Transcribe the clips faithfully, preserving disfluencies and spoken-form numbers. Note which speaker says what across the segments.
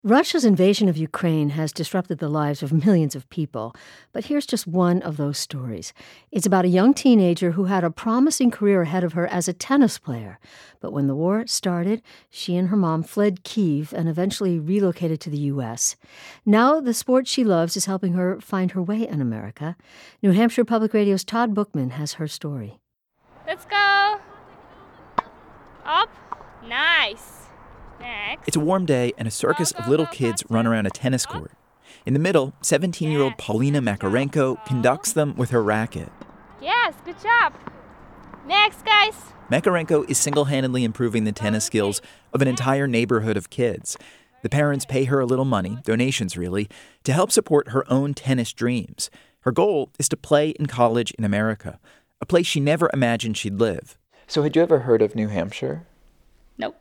Speaker 1: Russia's invasion of Ukraine has disrupted the lives of millions of people, but here's just one of those stories. It's about a young teenager who had a promising career ahead of her as a tennis player. But when the war started, she and her mom fled Kyiv and eventually relocated to the U S. Now the sport she loves is helping her find her way in America. New Hampshire Public Radio's Todd Bookman has her story.
Speaker 2: Let's go. Up. Nice. Next.
Speaker 3: It's a warm day, and a circus of little kids run around a tennis court. In the middle, seventeen-year-old Paulina Makarenko conducts them with her racket.
Speaker 2: Yes, good job. Next, guys.
Speaker 3: Makarenko is single-handedly improving the tennis skills of an entire neighborhood of kids. The parents pay her a little money, donations really, to help support her own tennis dreams. Her goal is to play in college in America, a place she never imagined she'd live. So had you ever heard of New Hampshire?
Speaker 2: Nope.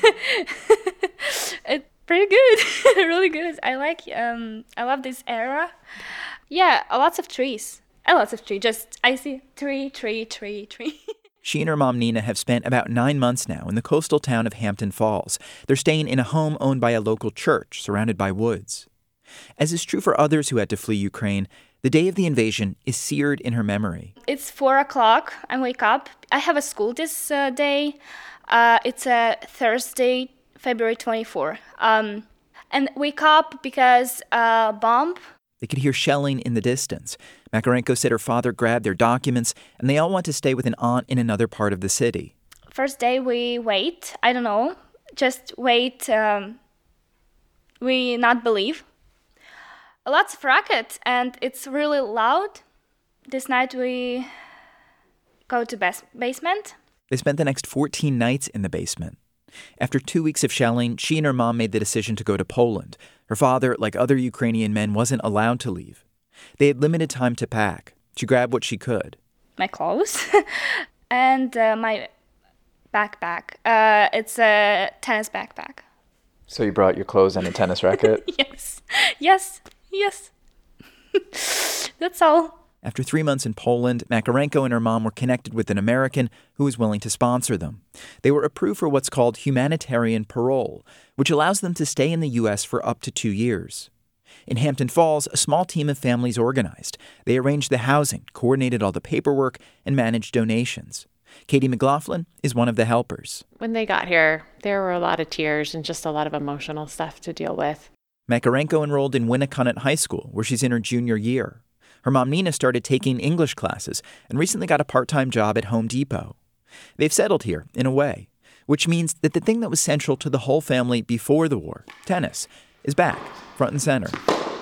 Speaker 2: It's pretty good. Really good. I like, um, I love this era. Yeah, lots of trees. A lots of trees. Just, I see tree, tree, tree, tree.
Speaker 3: She and her mom, Nina, have spent about nine months now in the coastal town of Hampton Falls. They're staying in a home owned by a local church, surrounded by woods. As is true for others who had to flee Ukraine, the day of the invasion is seared in her memory.
Speaker 2: It's four o'clock. I wake up. I have a school this uh, day. Uh, it's a Thursday, February twenty-fourth. Um, and wake up because a uh, bomb.
Speaker 3: They could hear shelling in the distance. Makarenko said her father grabbed their documents, and they all want to stay with an aunt in another part of the city.
Speaker 2: First day we wait. I don't know. Just wait. Um, we not believe. Lots of racket, and it's really loud. This night we go to bas- basement.
Speaker 3: They spent the next fourteen nights in the basement. After two weeks of shelling, she and her mom made the decision to go to Poland. Her father, like other Ukrainian men, wasn't allowed to leave. They had limited time to pack. She grabbed what she could.
Speaker 2: My clothes and uh, my backpack. Uh, it's a tennis backpack.
Speaker 3: So you brought your clothes and a tennis racket?
Speaker 2: Yes. Yes. Yes. That's all.
Speaker 3: After three months in Poland, Makarenko and her mom were connected with an American who was willing to sponsor them. They were approved for what's called humanitarian parole, which allows them to stay in the U S for up to two years. In Hampton Falls, a small team of families organized. They arranged the housing, coordinated all the paperwork, and managed donations. Katie McLaughlin is one of the helpers.
Speaker 4: When they got here, there were a lot of tears and just a lot of emotional stuff to deal with.
Speaker 3: Makarenko enrolled in Winnacunnet High School, where she's in her junior year. Her mom, Nina, started taking English classes and recently got a part-time job at Home Depot. They've settled here, in a way, which means that the thing that was central to the whole family before the war, tennis, is back, front and center.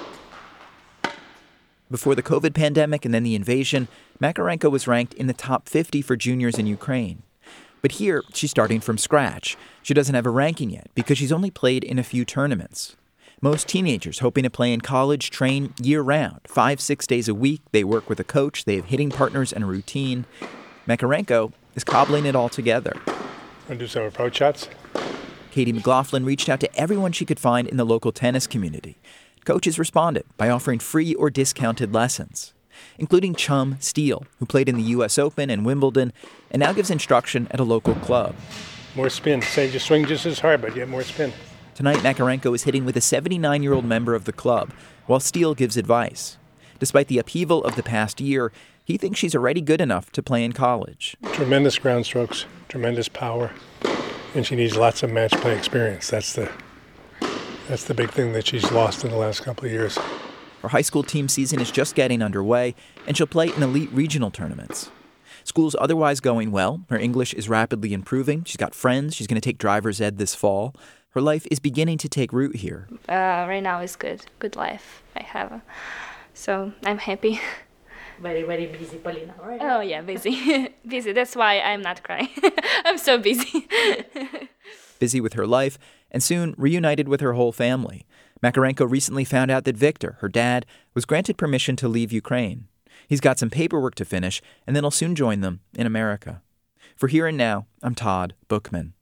Speaker 3: Before the COVID pandemic and then the invasion, Makarenko was ranked in the top fifty for juniors in Ukraine. But here, she's starting from scratch. She doesn't have a ranking yet because she's only played in a few tournaments. Most teenagers hoping to play in college train year-round. Five, six days a week, they work with a coach, they have hitting partners and a routine. Makarenko is cobbling it all together.
Speaker 5: Want to do some approach shots?
Speaker 3: Katie McLaughlin reached out to everyone she could find in the local tennis community. Coaches responded by offering free or discounted lessons, including Chum Steele, who played in the U S Open and Wimbledon and now gives instruction at a local club.
Speaker 5: More spin. Say just swing just as hard, but get more spin.
Speaker 3: Tonight, Makarenko is hitting with a seventy-nine-year-old member of the club, while Steele gives advice. Despite the upheaval of the past year, he thinks she's already good enough to play in college.
Speaker 5: Tremendous ground strokes, tremendous power, and she needs lots of match play experience. That's the that's the big thing that she's lost in the last couple of years.
Speaker 3: Her high school team season is just getting underway, and she'll play in elite regional tournaments. School's otherwise going well. Her English is rapidly improving. She's got friends. She's going to take driver's ed this fall. Her life is beginning to take root here.
Speaker 2: Uh, right now is good. Good life I have. So I'm happy.
Speaker 6: Very, very busy, Paulina, right?
Speaker 2: Oh, yeah, busy. Busy. That's why I'm not crying. I'm so busy.
Speaker 3: Busy with her life, and soon reunited with her whole family. Makarenko recently found out that Victor, her dad, was granted permission to leave Ukraine. He's got some paperwork to finish, and then he'll soon join them in America. For Here and Now, I'm Todd Bookman.